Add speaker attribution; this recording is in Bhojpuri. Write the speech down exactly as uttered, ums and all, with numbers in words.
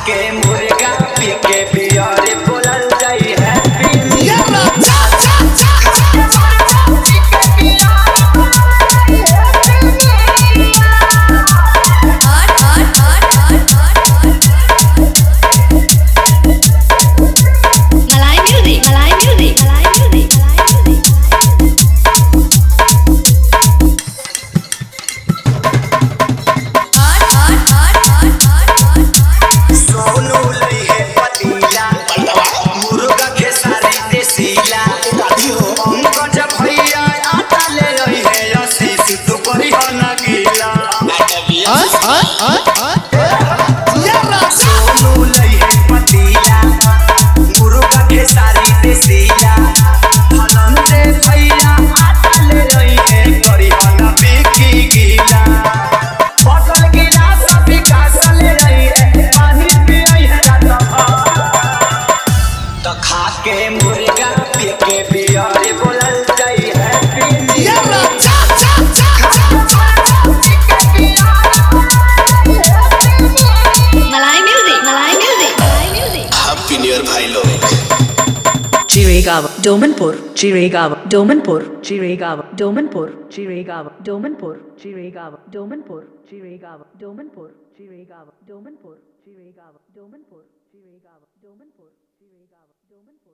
Speaker 1: के मुर्गा पी के बियर बोलल जाई हैप्पी न्यू के मुर्गा पी के बियर बोलल जाई happy new
Speaker 2: Malai music Malai music Malai music
Speaker 3: happy new year भाई लोग
Speaker 4: Jiregaon, Domanpur, Jiregaon, Domanpur, Jiregaon, Domanpur, Jiregaon, Domanpur, Jiregaon, Domanpur, Jiregaon, Domanpur, Jiregaon, Domanpur, Jiregaon, Domanpur, Jiregaon, Domanpur, Jiregaon, Domanpur.